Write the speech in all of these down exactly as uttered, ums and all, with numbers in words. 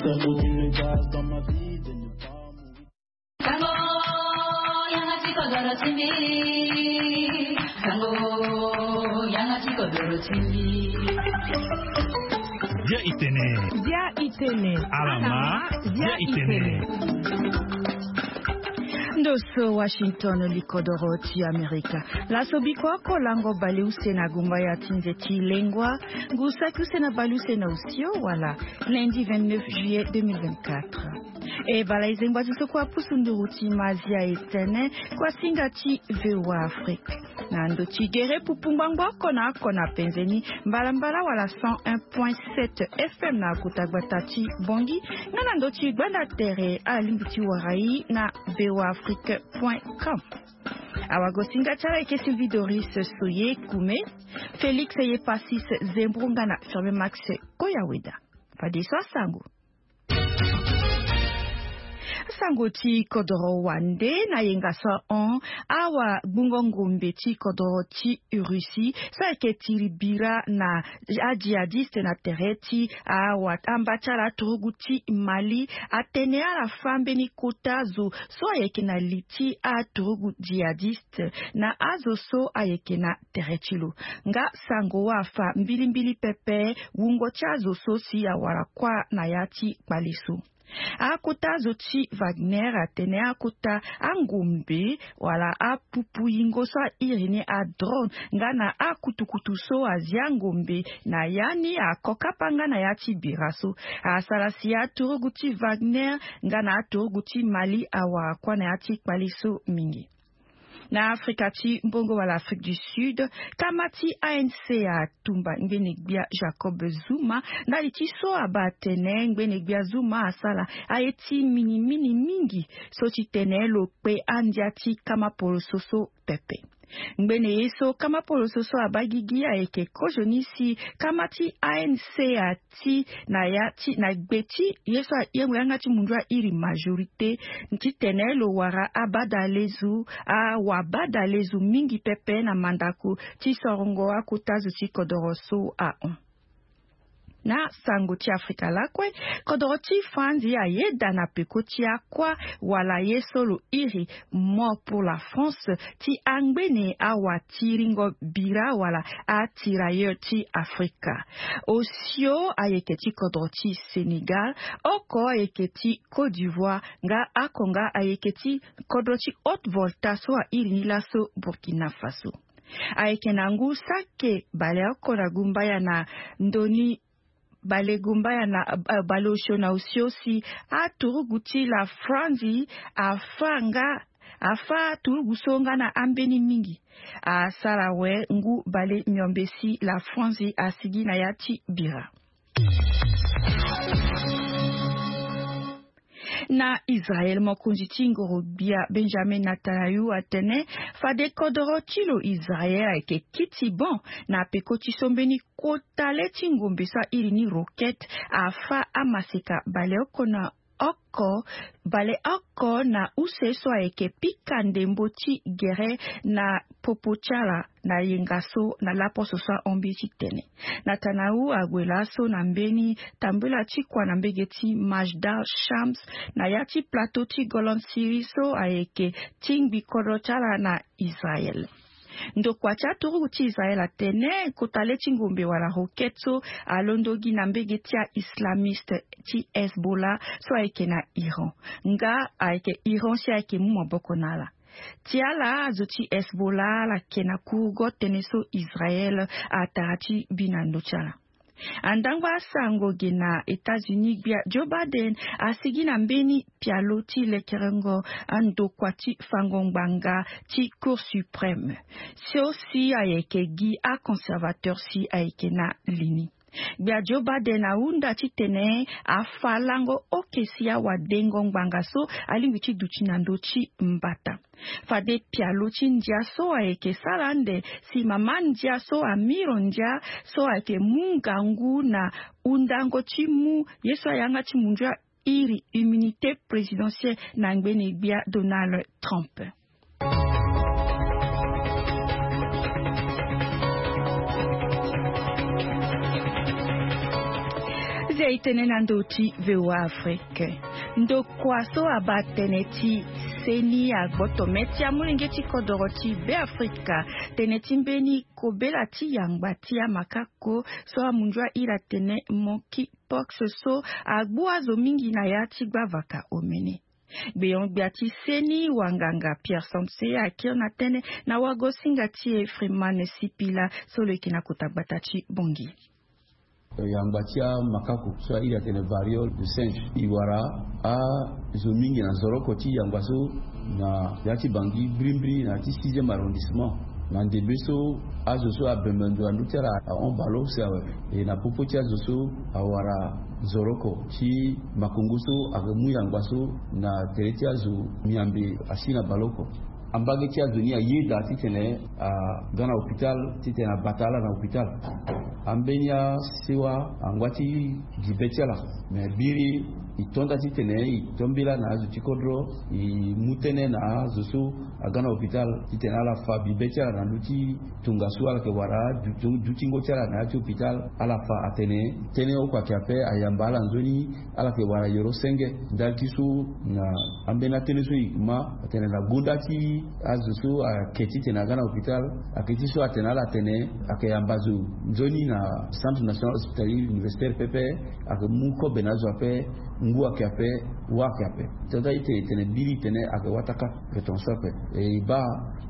faire monter le gaz dans ma vie, de ne pas mourir. Tango, Yangati Kodoro Timbi. Tango, Yangati Kodoro Timbi. Dia Itene. Dia Itene. Alama. Dia Itene. Ndoso Washington likodoro ti Amerika. La sobikwa kolango bali usena gumba ya tinzeti lengwa. Gusa kusena bali usena usio wala. Lundi vingt-neuf juillet deux mille vingt-quatre. E bala izengwa zisokwa pusunduruti mazia etene kwa singati vewa Afrique. Nando tigere pupumbangwa kona kona penzeni mbala mbala wala cent un point sept F M na kutagbatachi bongi. Nando tigwanda tere a limbuti warai na vewa afrique point com. Awago singachara eke Sylvie Doris Soye Kume, Félix Yepasis Zembrungana Ferme Max Koyaweda. Padiswa sangu. Sangoti kodoro wande na yenga sa on awa bungongombe ti kodoro ti Russie sa eke tiribira na jihadiste na tereti awa ambachara turuguti Mali atene ala fambe ni kota zo so ayeke na liti a turugu jihadiste na azo so ayeke na teretilo nga sango wafa mbili mbili pepe wungo chazo so si awara kwa na yati balisu. Akuta zoti Wagner atene akuta angumbe wala apupu yingo sa irine a drone ngana akutukutu so aziangombe na yani akokapanga na yati biraso asalasi aturuguti Wagner ngana aturuguti Mali awa kwa na yati kwaliso mingi. Na Afrika ti mbongo wala Afrique du Sud, kamati A N C a tumba ngbenegbia Jacob Zuma, na liti so abatene ngbenegbia Zuma asala aeti mini mini mingi, so ti tene lo pe andiati kama polo soso pepe. Ngbene yeso kama polo soso abagigi a eke kojonisi kamati A N C a ti na ya ti na gbeti yeso a yemwe angati mundwa iri majorite nti tene lo wara abadalezu a wabadalezu mingi pepe na mandaku ti sorongo akutazu ti kodoroso a on. Na sango ti Afrika lakwe kodoro ti fandi a yeda na peko ti akwa wala yesolo iri mo pour la France ti angbene awa tiringo bira wala a tirailleur ti Afrika. Osio ayeke ti kodoro ti Senegal, oko ayeke ti Côte d'Ivoire, nga akonga ayeke ti kodoro ti Haute-Volta so a iri ni laso Burkina Faso. Ayeke nangu sake bale akona gumbaya na ndoni bale gumbaya na uh, balosho na usiosi a turuguti la franzi afanga afa turugusonga na ambeni mingi a sarawe ngu bale myombesi la franzi asigi na yati bira. Na Israel mokunzi tingoro bia Benjamin Netanyahu atene fade kodoro tilo Israel ake kiti bon na peko tisombeni kotale tingombe sa irini roket afa amaseka bale okona oko bale oko na useso ake pikande mboti gere na popochala na yengaso na lapo sosa ombiti tene. Netanyahu agwelaso na mbeni tambula chikwa na mbegeti Majda Shams na yati plateau ti Golan Siriso aeke tingbi korochala na Israel. Ndokwacha turu ti Israel atene kotale tingombe wala roketso alondogi na mbegeti ya islamiste ti Hezbollah so aeke na Iran. Nga aeke Iran si aeke mumo bokonala. Tiala azoti Hezbollah la kenaku goteneso Israel atarati binando chala. Andangwa sango gena États-Unis bia Joe Biden asigi na mbeni pialo ti lekerengo ando kwati fangongbanga ti Cour suprême. Si aussi ayeke gi a conservateur si ayeke na lini. Bia Joe Biden aunda ti tene a falango okesia wa dengo ngbanga so alingi duchi nando chi mbata. Fade pialo ti ndia so ayeke salande si mama ndia so amiro ndia so ayeke mungangu na undango ti mu yeso ayanga ti mundua iri immunité présidentielle na ngbene bia Donald Trump. Zia itene nando ti vewa Afrique. Ndo kwaso abatene ti seni agboto meti amulenge ti kodoro ti be Afrika. Tene timbeni kobela ti yangba ti amakako so amunjwa ira tene monkey pox so agbo azo mingi na ya ti gbavaka omene. Beyon biati seni wanganga Pierre Samse akio na tene na wago singati e Freeman Sipila solo ikina kutabatachi bongi. Yangbatia makako so ila tene variole de singe iwara a zomingi na zoroko ti yangbaso na yati bangi brimbri na ti sixième arrondissement na ndebeso azoso abemendo andutera on balo sawe e na popoti azoso awara zoroko ti makongoso agemu yangbaso na tereti azo miambe asina baloko ambage ti azonia yeda ti tene a gana hôpital ti tene batala na hôpital ambenia siwa angwati gibetiala me biri itonda ti tene itombila na azu tikodro i mutene na azusu agana hôpital ti tene ala fa bibetiala na luti tungasu ala ke wara dutingo tiala na ati hôpital ala fa atene tene o kwa kiape ayamba ala nzoni ala ke wara yoro senge ndalkisu na ambena tene su ma tene na gunda ti azusu aketi tene agana hôpital aketi su atene ala tene akayambazu nzoni na Centre National Hospitalier Universitaire P P ake muko benazo ape ngu ake ape wake ape tenda ite tene biri tene ake wataka retonso ape e iba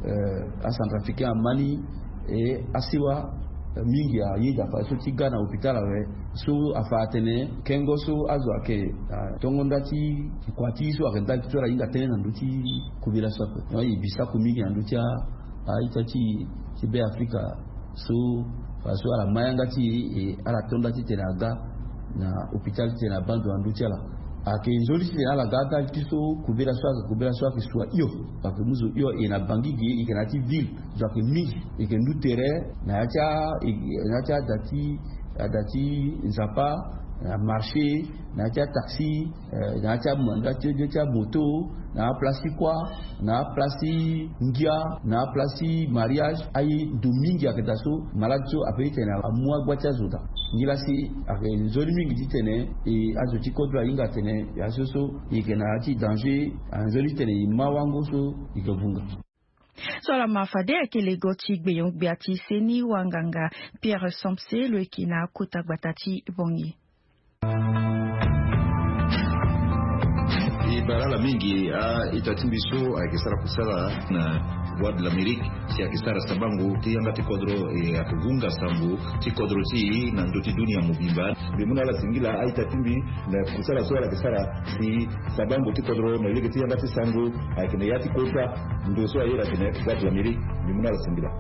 a Centrafricain Mali e asiwa mingi ya yida fa so ti gana hôpital awe so afa tene kengo so azo ake tongonda ti kwati so ake ndaki tora inga tene na nduti kubila so ape no ibisa kumingi na nduti a ita ti ti be Afrika so faso ala mayanga ti e ala tonda ti tena ga na hôpital tena bando anduchala ake nzoli ti ala gata ti so kubira so kubira so ke so iyo ake muzo iyo ina bangigi ikena ti ville zo ke mi ike ndu tere na acha na acha dati dati nzapa na marché na acha taxi na acha manda ti acha moto na place quoi na place ngia na place mariage ai domingi aketaso malacho apete na amua gwacha zoda ngila si ake zoli mingi titene e azoti kodwa inga tene yasoso ikena ati danger anzoli tene mawango so ikavunga Sola mafade akele goti gbeyon gbeati seni wanganga Pierre Samse lo ikina kota gbatati bongi. Barala mingi a itatimbiso akisara kusala na Voix de l'Amérique si akisara sabangu ti yanga ti kodro e akuvunga sambu ti kodro ti na ndoti dunia mubimba bimuna la singila a itatimbi na kusala so akisara si sabangu ti kodro na ile ti yanga ti sangu akine yati kota ndo so ayera tene Voix de l'Amérique bimuna la singila.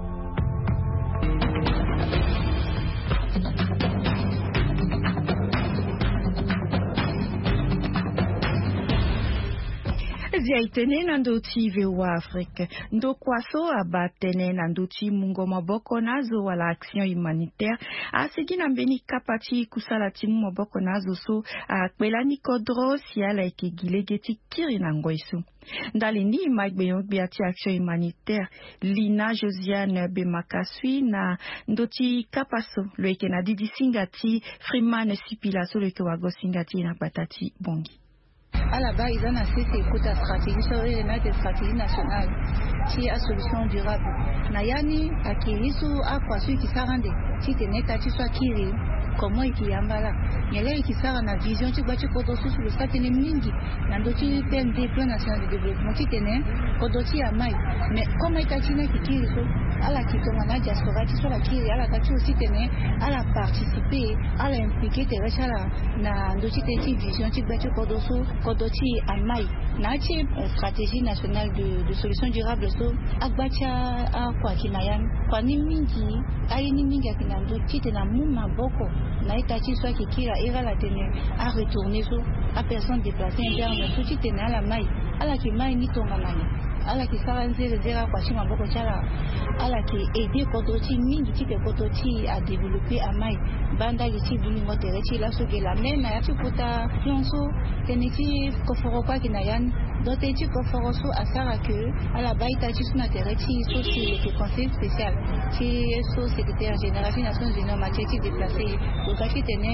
Zia itene nando ti vewa Afrique. Ndo kwaso abatene nando ti mungo maboko nazo wala action humanitaire. Asegi na mbeni kapati kusala ti mungo maboko nazo so a kwelani kodro si ala ike gilegeti kiri na ngoisu. Ndali ni magbeyon biati action humanitaire Lina Josiane Bemakasui na ndoti kapaso lo ike na didi singati Freeman Sipila so lo ike wago singati na batati bongi. À la base, ils ont assez écoute la stratégie, sur les mettre des stratégies nationales, qui a solution durable. Nayani, à Kirisu, à quoi ceux qui s'arrendent, si tu n'es pas, tu sois Kiri, comment il y a un bala. Il y a là qui s'arrendent à vision, tu vois, tu peux te sur le stade de Mingi, dans d'autres P N D, plan national de développement, tu t'es Kodoti à Maï. Mais comment il y a qui Kiri, à la qui tombe à la diaspora, tu sois la Kiri, à la tu aussi t'es à la participer, à la impliquer, t'es resté là, dans d'autres vision, tu vois, tu peux te Kodoti Amai, nachi stratégie nationale de, de solutions durables so agbacha a kwa kinayan kwa ni mingi ai ni mingi akinando tite na muma boko na itachi so kikira ira la tene a retourner so a personne déplacée interne so tite na la mai ala ki mai ni tonga nani ala ki sala nzele zera kwa shima boko chala ala ki aider Kodoti mingi tite Kodoti a développer Amai banda liti bulingo terechi la so la même na yati kuta fionso teneti koforo kwa kinayan dote ti koforo so asara que à la baita ti suna terechi so si le conseil spécial qui so secrétaire général des Nations Unies matière déplacé donc qui tenait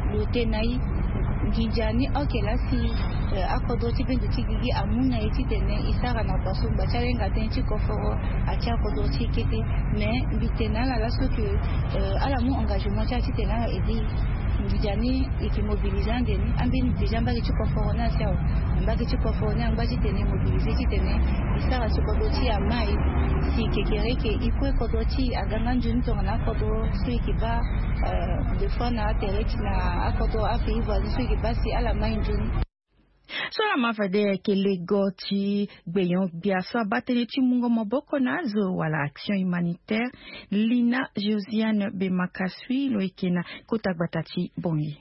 le tenai Gijani okela si akodo ti pende ti gigi amuna eti tene isara na paso ba chalenga tenchi koforo acha kodo ti kete mais bitena la la so que ala mu engagement cha ti tena edi Gijani eki mobilisant deni ambeni déjà mbaki ti koforo na sia mbaki ti koforo na mbaki tene mobiliser ti tene isara so kodo ti amai si kekere ke ikwe kodo ti aganga njuni to na kodo so ki ba de fois na tereti na akodo afi voisin so ki ba si ala mai njuni. Sola mafade ke lego ti gbeyon biasa batele ti mungo moboko nazo wala action humanitaire Lina Josiane Bemakasui lo ikena kota batati bongi.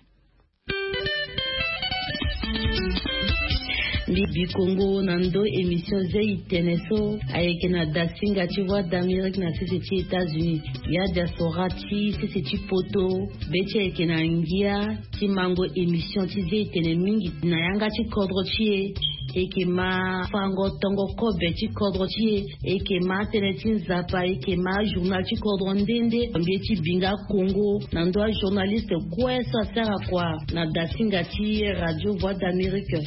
Libi Congo nando émission zai teneso ayeke na dasinga ti voix d'Amérique na sisi ti États-Unis ya diaspora ti sisi ti poto be ti ayeke na ngia ti mango émission ti zai tene mingi na yanga ti kodro ti ye eke ma fango tongo kobe ti kodro ti ye eke ma tene ti nzapa eke ma journal ti kodro ndende ambie ti binga Congo nando a journaliste kue so asara kua na dasinga ti radio voix d'Amérique.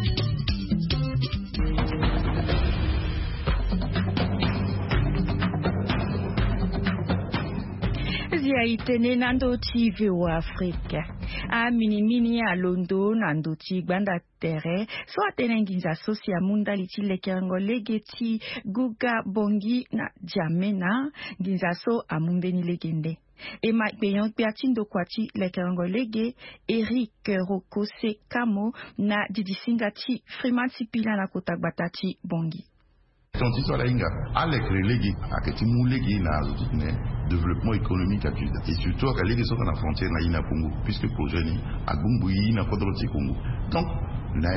Itene nando ti vewa Afrika a mini mini a londo nando ti gbanda tere so atene nginza sosi a munda li ti lekerango lege ti guga bongi na jamena nginza so a mumbeni legende e ma beyon pe atindo kwa ti lekerango lege Eric Rokose Kamo na didisinga ti Freeman Sipila na kota gbata ti bongi. Tonti so la inga alek relegi aketi mu legi na azutine développement économique à Cuba et surtout à legi so na frontière na ina Congo puisque projet ni agbumbu ina kodroti Congo donc na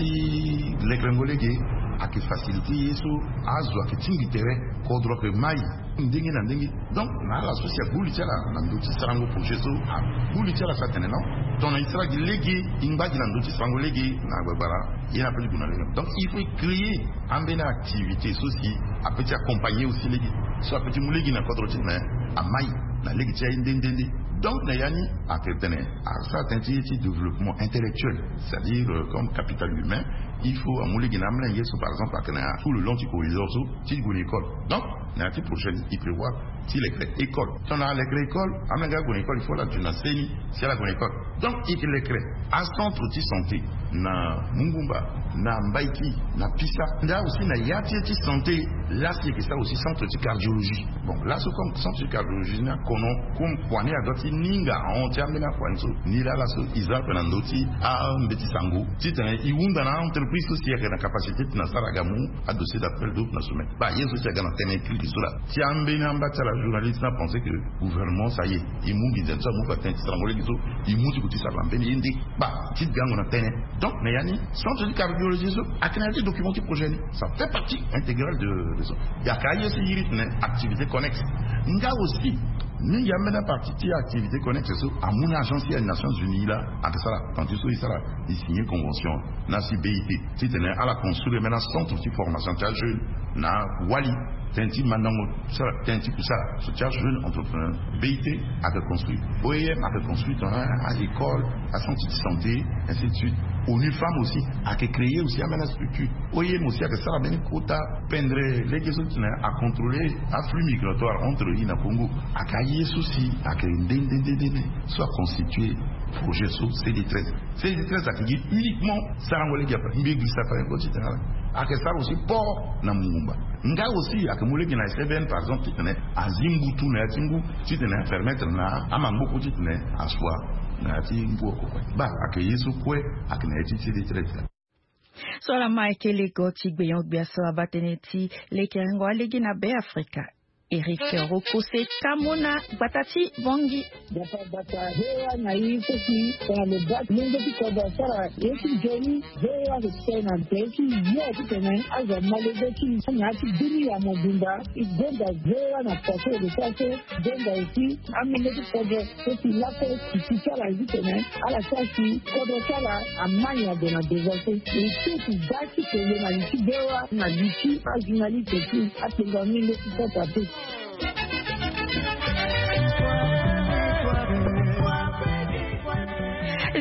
yati lekrengo legi ake facilité so azu ake tingi tere kodro ke mai ndingi na ndingi donc na la socia buli tela na ndoti sarango projet so buli tela sa tene non ton isra gi legi ingba gi na ndoti sarango legi na gbara ina peli kuna legi donc il faut créer une activité aussi à petit accompagner aussi les soit petit moulegi na kodroti na amai na legi tia indendende donc na yani a ketene à certains types de développement intellectuel c'est-à-dire euh, comme capital humain il faut à moulegi na mlengue so par exemple à tout le long du corridor so ti go l'école donc na ti prochaine il prévoit si l'école école on a l'école école amenga go école il faut la tuna seni c'est la go école donc il l'école à centre de santé na Mungumba na Mbaiki na Pisa là aussi na yati ti santé là c'est que ça aussi centre de cardiologie bon là c'est comme centre de cardiologie na kono comme poiné à doti ninga on tient na kwanzo ni là là so isa penandoti a mbeti sango ti tane iwunda na entreprise aussi ya na capacité na saragamu à dossier d'appel d'offre na soumet ba yeso ti gana tene clique sur là ti ambe na mbata la journaliste na penser que gouvernement ça y est il mungi denza mu fa tene strangole gizo il muti kuti sa lambe ni indi ba ti gango na tene donc Nayani, centre de cardiologie, a canalisé documenté projet. Ça fait partie intégrale de ça. Il y a qu'à y essayer activité connexe. Il y a aussi, nous y a maintenant partie de activité connexe à mon agence des Nations Unies là, à ça là, quand tu sais ça là, il signe une convention, na C B I T, si tu es à la construire maintenant centre de formation de jeunes, na Wali. Tenti maintenant ça tenti pour ça soutien jeune entrepreneur B I T a reconstruit O I M a reconstruit à l'école à centre de santé ainsi de suite ONU Femmes aussi a créé aussi à la structure O I M aussi a ça la même quota pendre les gens à contrôler afflux migratoire entre l'I N A Congo a cahier souci a créé des soit constitué projet sous C D treize C D treize a créé uniquement Sarangolé qui a pas une ça par un etc a que ça aussi port na Mungumba nga aussi a que moulé qui na S B N par exemple tu tenais à Zimbutu na Tingu tu tenais permettre na Amamboko tu tenais à soi na Tingu ba a que yesu kwe a que na eti C D treize so la Michael Goti gbeyon biaso abateneti lekerengo alege na be Afrika Eric Rokose Kamona Batati Bongi. Bata bata hewa na hii kosi kwa mbat mungo tiko basara yesi jeni hewa kutena teki yeye kutena aza malebe ki nyati dini ya mobimba igenda hewa na pato de pato denda iti amene tiko de kosi lapo kisikala zitena ala sasi kodo kala amanya de na devote iti dati kele na iti hewa na iti ajinali teki atenga mingo tiko pato.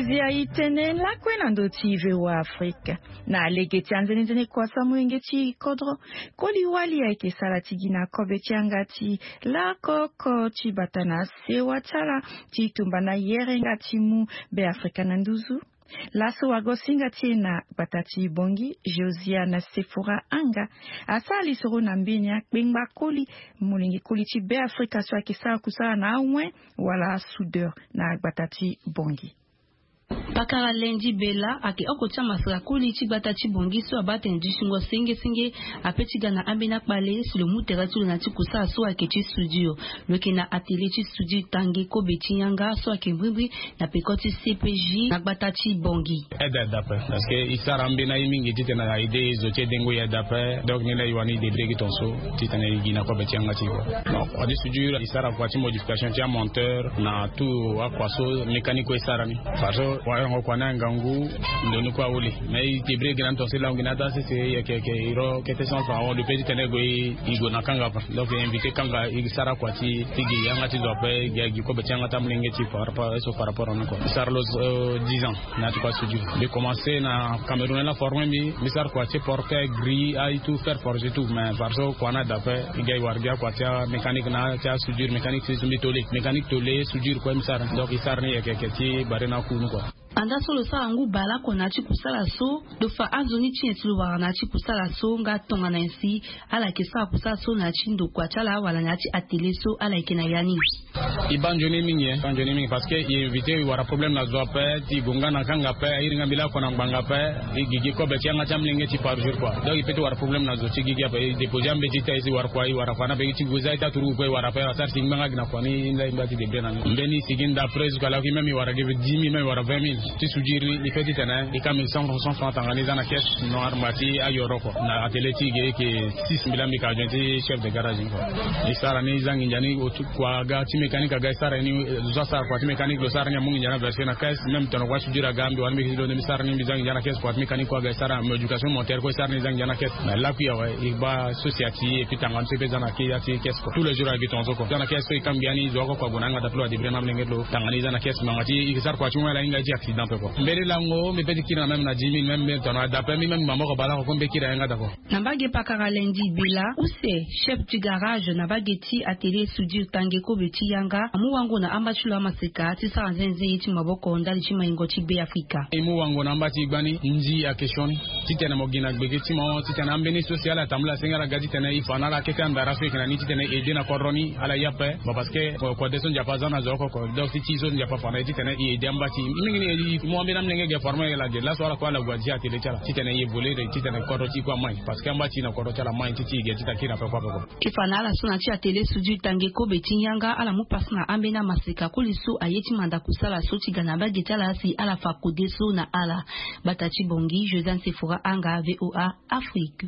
Ezia itene la kwena ndoti vewa Afrika na legeti anzenezene kwa samuengeti kodro koli wali ya ike salati gina kobe tiangati la koko chibatana sewa tala chitumbana yere ngati mu be Afrika nanduzu laso wagosinga tiena batati bongi Josia na Sephora anga asali soro na mbini ya kbengba koli mulingi koli chi be Afrika so akisa kusala na umwe wala soudeur na batati bongi Bakara lendi bela ake okocha masaka kuli chibata chibongiso abate njishingo singe singe apetiga na ambina kbale silo mutera tulu na chikusa so ake chi studio loke na atelier chi studio tangi ko beti yanga so ake mbibri na pekoti C P J na bata chibongi eda d'après parce que isara ambina yimingi tite na ide zoche dengo ya d'après donc nila yiwani de bregi tonso tite na yigina ko beti yanga chiwa donc adi studio isara kwa chi modification tia monteur na tout akwaso mécanique isara ni faso wa kwa na ngangu ndoni kwa uli mais tibre grand tonse la ngina ta c'est ya ke ke iro kete sans fa on le petit tenego igo na kanga pa donc invité kanga isara kwa ti tigi yanga ti dope ya gi ko betanga tam lenge ti par rapport eso par rapport on ko sarlo dix ans na to pas studio de commencer na Cameroun la forme mi misar kwa ti porter gris a tout faire forger tout mais parce que kwa na dape gay warga kwa ti mécanique na ti studio mécanique c'est mitole mécanique tolé studio kwa misar donc isar ni ya ke ke ti barena ku no quoi anda solo sa ngu bala ko na chi kusala so do fa azoni chi tulu wa na chi kusala so nga tonga na nsi ala ke sa kusala so na chi ndo kwa chala wala na chi atelier so ala ke na yani ibanjoni mingi banjoni mingi parce que invité wara problème na zo pa ti gonga na kanga pa iringa bila ko na mbanga pa igigi ko be tianga tamlenge ti par jour quoi donc ipeti wara problème na zo ti gigi pa déposer ambe ti taisi war kwa wara fana be ti guza ita turu ko wara pa sa singanga gina kwa ni nda imbati de bena ndeni siginda presse kala ki memi wara give dix mille wara vingt mille ti sujiri ni feti tana e kam cent pour cent tanganiza na caisse no armati ayoro ko na ateleti ge ke six mille mi ka jonti chef de garage ko isara ni zangi njani kwa ga ti mécanique ga isara ni zasa kwa ti mécanique lo sara nya mungi njana version na caisse même tono kwa sujira gambi wan mi do ni sara ni zangi njana caisse kwa mécanique kwa ga isara mo education moteur ko isara ni zangi njana caisse na la kuya wa iba society et puis tangan se peza na ki ya ti caisse ko tous les jours avec ton zoko na caisse ko kambiani zo ko kwa bonanga da plo di brema mlengelo tanganiza na caisse mangati isara kwa chumwa la inga ji accident ko mbele lango me peti kina même na dix mille même tono da pe mi même mamoko bala ko mbe kira nga dako nambage pakara lendi bila use chef du garage na bageti atelier studio tange ko beti yanga amu wangu na ambachula maseka ti sa nzenze yiti maboko ndali chi maingo chi be Afrika emu wangu na ambati gbani nji a question titena mogina gbegeti mo titena ambeni social atamla sengara gadi tena ifana la keka ndara fe kana ni titena edena koroni ala yape ba parce que ko deson japaza na zoko ko donc si tizo njapa fana titena ede ambati mingi ni mo ambena mnenge ge former la de la sola kwa la gwaji atele chala titena yebole de titena koroti kwa mai parce que ambati na koroti la mai titi ge titakira pa pa pa ifana la sona chi atele studio tange ko beti yanga ala mu pasna ambena maseka kuliso ayeti manda kusala so tigana ba getala si ala fa kodeso na ala batachi bongi Josia Sephora anga V O A Afrique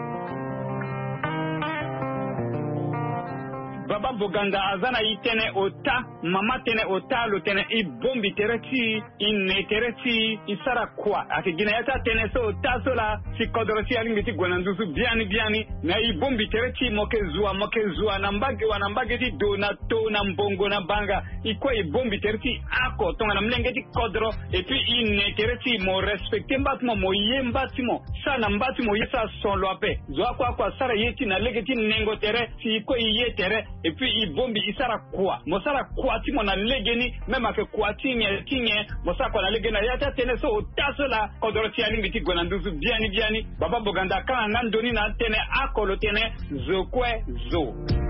Baba Boganda azana itene ota mama tene ota lo tene I bombi tereti inne tereti isara kwa akigina yata tene so ota sola si kodorosi alingiti gwanandusu biani biani na I bombi tereti mokezua mokezua na mbage wa nambage ti donato na mbongo na banga ikwa I bombi tereti ako tonga na mlengeti kodro et puis inne tereti mo respecte mbatimo mo yembatimo sa na mbatimo yesa son loape zo akwa kwa sara yeti na legeti nengo tere si ikwa iye tere et puis I bombi isara kwa mosara kwa ti mona legeni même ake kwa tinye tinye mosara kwa na legena yata tene so tasola kodoro ti alingi ti gwanandusu biani biani Baba Boganda kana nandoni na tene akolo tene zokwe zo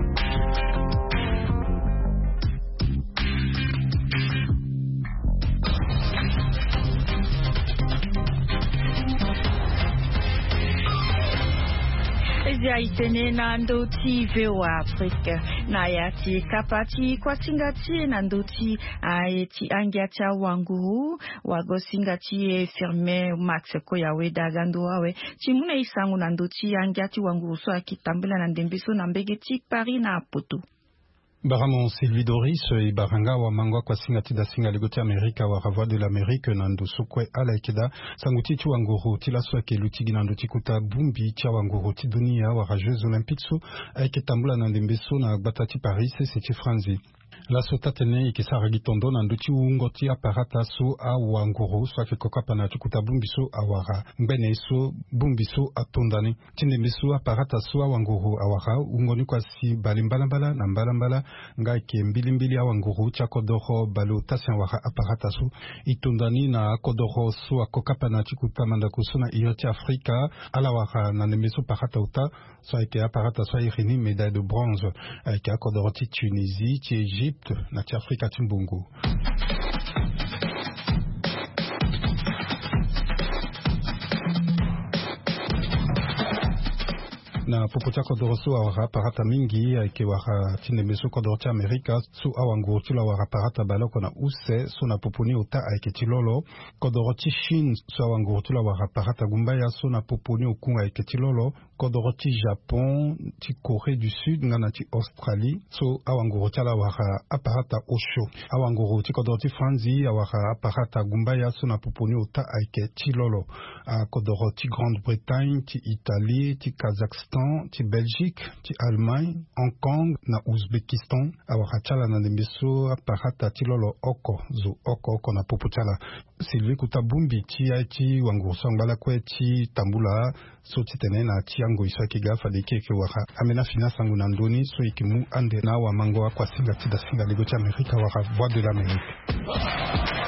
Ezia itene na ndoti V O A Afrique na yati kapati kwa singati na ndoti ayeti angiacha wangu wago singati firme Max ko yawe dagando wawe chimune isangu na ndoti angiati wangu so akitambula na ndembiso na mbegeti Paris na poto Baramo Sylvie Doris et Baranga wa mangwa kwa singati da singa legoti Amerika wa Ravoie de l'Amérique nandu sokwe ala ikeda sanguti tu wanguru tilaswa ke lutigi nandu tikuta bumbi tia wanguru ti dunia wa Jeux Olympiques so aiketambula na ndembeso na batati Paris c'est franzi La sota tene ikisara gitondo na nduti ungoti aparata so a wanguru so ke kokapa na tukuta bumbiso awara mbene so bumbiso atondani tinde miso aparata so a wanguru awara ungoni kwa si balimbala bala na mbala mbala nga ke mbili mbili a wanguru chakodoro balo tasi awara aparata so itondani na kodoro so a kokapa na tukuta mandako so na ioti Afrika ala wara na nemiso parata uta so ke aparata so irini médaille de bronze ke akodoro ti Tunisie ti Égypte na ti Afrika ti Mbungu. Na popotia kodoroso awara parata mingi ke wara tine meso kodoroti Amerika su awangu tula wara parata baloko na use so na poponi ota aike tilolo kodoroti Chine su awangu tula wara parata gumbaya so na poponi okunga aike tilolo kodoroti Japon ti Corée du Sud ngana ti Australie so awangu tala wara aparata osho awangu ti kodoroti Franzi awara aparata gumbaya so na poponi ota aike tilolo kodoroti Grande-Bretagne ti Italie ti Kazakhstan ti Belgique, ti Allemagne, Hong Kong, na Ouzbekistan, awara chala na nembeso aparata ti lolo oko, zo oko oko na popo chala. Sylvie Kutabumbi ti aiti wangurso ngbala kwe ti tambula so ti tene na ti ango isa kiga fadeke ke wara amena fina sangu na ndoni so ikimu ande na wa mango akwa singa ti da singa lego ti Amerika wara voix de l'Amérique.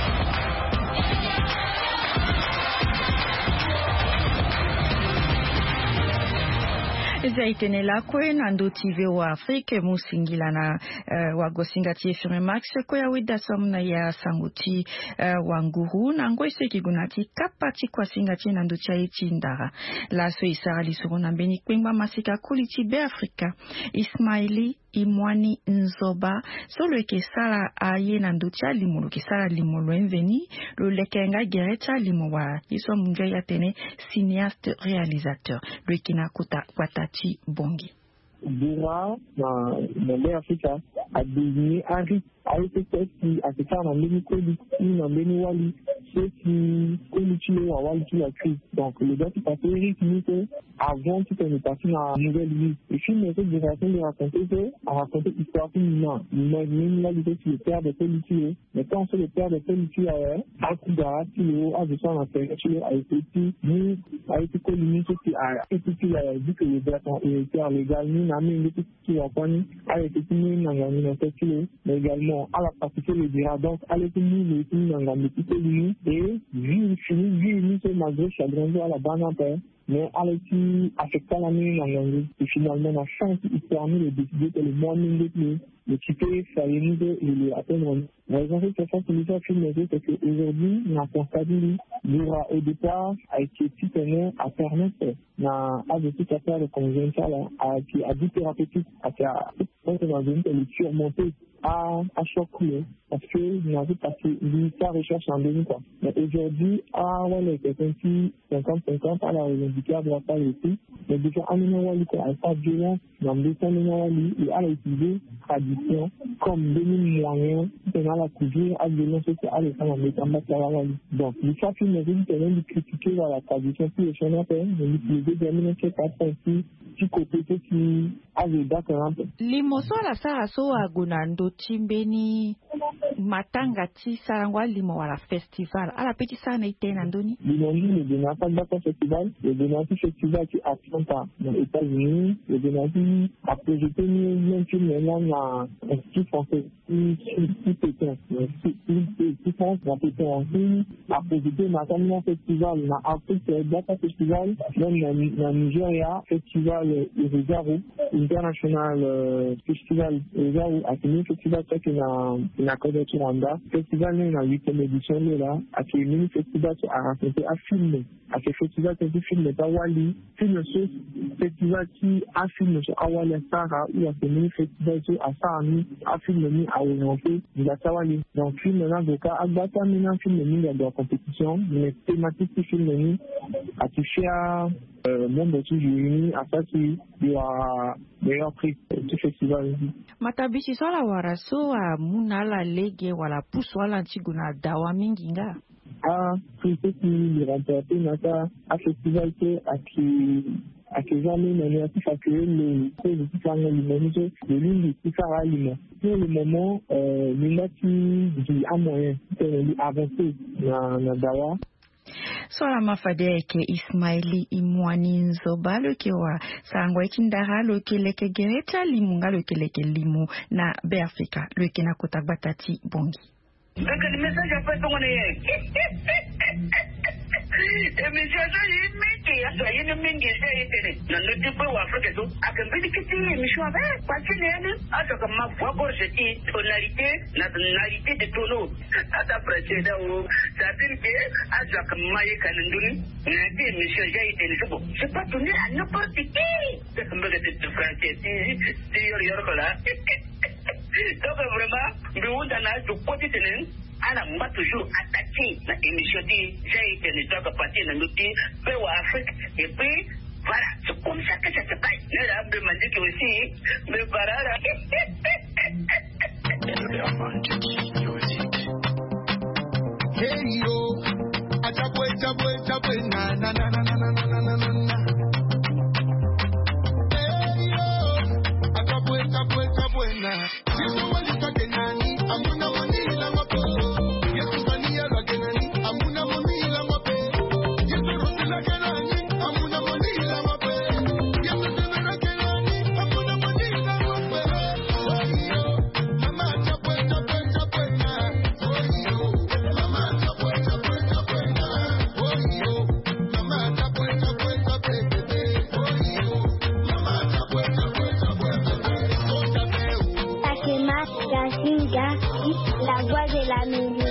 Zaitene lakwe na ndo T V wa Afrika musingila na uh, wagosinga ti F M Max ko ya wida somna ya sanguti uh, wanguru na ngoise kigunati kapati kwa singa ti na ndo cha itindara la so isara lisuru na beni kwengba masika kuliti be Afrika Ismaili Imwani Nzoba solo ke sala aye na ndo cha limolo ke sala limolo enveni lo lekenga gereta limowa iso munja ya tene cinéaste réalisateur le kinakuta kwatati bongi Bura na monde Afrika a désigné Henri a été qui a été faire dans l'hémicoli dans l'hémiwali ceux qui connaissent le wawali qui a créé donc le gars qui passait Eric Nito avant tout on est parti dans la nouvelle vie et puis mais cette génération de raconter que a raconté l'histoire humaine mais même là il était le père de policiers mais quand c'est le père de policiers à Kouda qui le a besoin d'intérêt a été nous a été connu qui a été qui a dit que les gars sont héritiers légalement Nami qui a connu a été tenu dans la minute mais également à la participé le dira donc à l'économie le tenu dans la petite ligne et vu fini vu nous c'est malgré chagrin à la banane mais à l'équipe affectant la mine dans l'angle et finalement la chance il permet de décider que le monde n'est plus le type fallait nous de atteindre la raison que ça c'est déjà filmé c'est que aujourd'hui on a constaté Bura au départ a été titulaire à permettre na a de tout à faire le conjonctal à qui a dit thérapeutique à qui a dans une le surmonter à à chaque coup parce que il n'avait pas fait sa recherche en deux quoi mais aujourd'hui à ouais quelqu'un qui cinquante cinquante à la revendiquer à droite ici mais déjà à l'union quoi à pas violence dans le temps l'union et à utiliser tradition comme demi moyen dans la couture à violence c'est à les femmes en mettant la donc les fois qui ne viennent pas de critiquer la tradition qui est chez nous mais l'utiliser des minutes qui passent ici du côté qui a des dates limoso la sara so agunando chimbeni matanga ti sarangwa limo wala festival ala petit sana itena ndoni limondi le denata data festival le denati festival qui Atlanta aux États-Unis le denati a projeté une film na un petit français qui qui Pékin qui France na Pékin aussi a projeté na un festival na Afrique data festival même na Nigeria festival Irizarou international festival Irizarou a fini festival qui na na Côte Rwanda festival n'est na huitième édition là a qui mini festival a raconté a filmé a fait festival qui filme ta Wali film ce festival qui a filmé sur Awali Sahara ou a fait mini festival sur Asami a filmé à orienté de la Tawali donc film là donc a battu maintenant film ni de la compétition mais thématique qui filme a touché à monde de jury à ça qui doit meilleur prix du festival matabishi swala waraso a munala lege wala puso wala nchiguna dawa mingi nga a prix qui remporté nata a festival que a qui akizami mwenye kufakiwe le cause kufanga limonizo le lindi kufara limo. Pour le moment, euh, l'ingati du a moyen de avancer na na dawa. Swala mafadeke Ismaili Imwani Nzoba loke wa sangwa ikindara loke leke gereta limunga loke leke limu na Beafrika loke na kotakbatati bongi. Kaka ni message apa tu ngone ye? Message ni mingi, asa yini mingi saya ini. Nanda tipe wa Afrika tu akan beri kiti mishu apa? Pasti ni ada. Asa kama wakor seti tonalite, nationalite de tono. Ada presida u. Tapi ni asa kama ye kanunduni. Nanti mishu saya ini subo. Sebab tu ni anu parti. Kembali ke Fransi. Ti yor yor kala. Donc vraiment, nous dans le côté de ana mba toujours attaqué la émission dit j'ai été ne doit pas partir dans l'outil pour Afrique et puis voilà c'est comme ça que ça se passe ne l'a demandé que aussi mais parara hey yo atabwe tabwe tabwe na na na na na na na na na hey yo atabwe tabwe tabwe na sisi wali take nani amuna wani la mapo yesu sania la kenani amuna wani la mapo yesu rosi la kenani amuna wani la mapo yesu tena kenani amuna wani la mapo oyo mama chapwe chapwe chapwe na oyo mama chapwe chapwe chapwe na oyo mama chapwe chapwe chapwe oyo mama chapwe chapwe chapwe Akema Gasinga, la voix de la musique.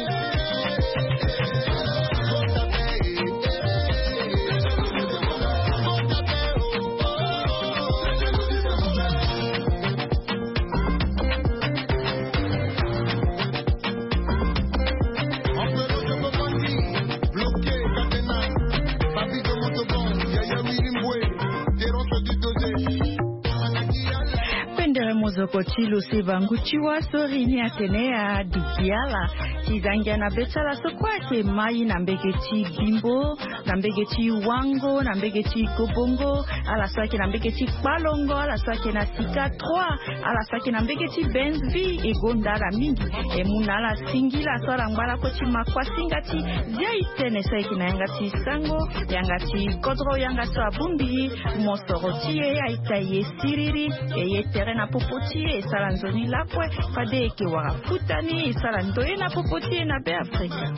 Mozoko chilo sebangu chiwa sori ni atenea dikiala chizangia na betala sokwate mai na mbegeti bimbo na mbegeti wango na mbegeti gobongo ala swake na mbegeti palongo ala swake na sika trois ala swake na mbegeti benzvi egonda la mingi emuna la singila swala ngwala kochi makwa singati zia itene swake na yangati sango yangati kodro yangati abumbi mosoro tie aitaye siriri eye terena popotie esala nzoni lakwe fade eke wara futani esala ndoye na popotie na Beafrika.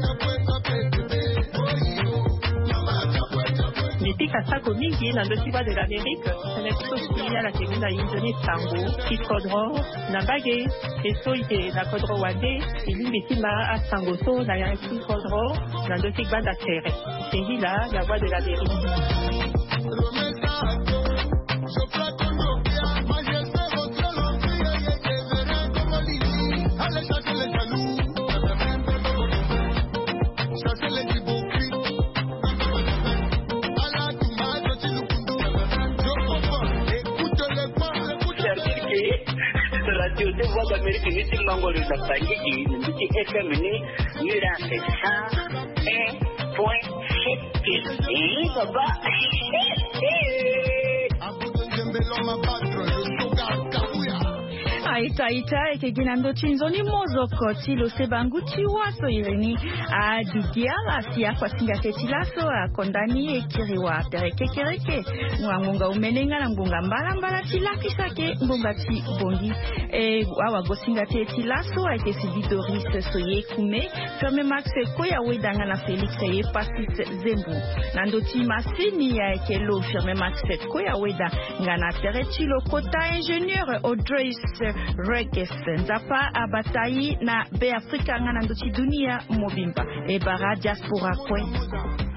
Nipika sako mingi na ndotiwa de l'Amérique senekosia la temina inzoni tango kikodro na bage eso ite na kodro wande ilimbitima a tango so na ya kikodro na ndotikba da tere c'est là la voix de l'Amérique. Radio Voix d'Amérique ni timbango le zapangi ni ndi F M ni ni la cent un point sept et baba Aita ita ekegina ndo chinzoni mozoko tilo sebangu chiwaso irini a digiala siya kwa singa tetilaso a kondani ekiriwa pereke kereke ngunga umenenga na ngunga mbala mbala tilakisa ke ngunga ti bongi e awa gosinga tetilaso a kesi Doris soye kume ferme max koya wedanga na Felix ye Pasis Zembu nando ti masini ya ekelo ferme max koya weda ngana terechilo kota ingénieur Audrey Regis nzapa abatai na Beafrika ngana ndochi dunia mobimba e bara diaspora kwe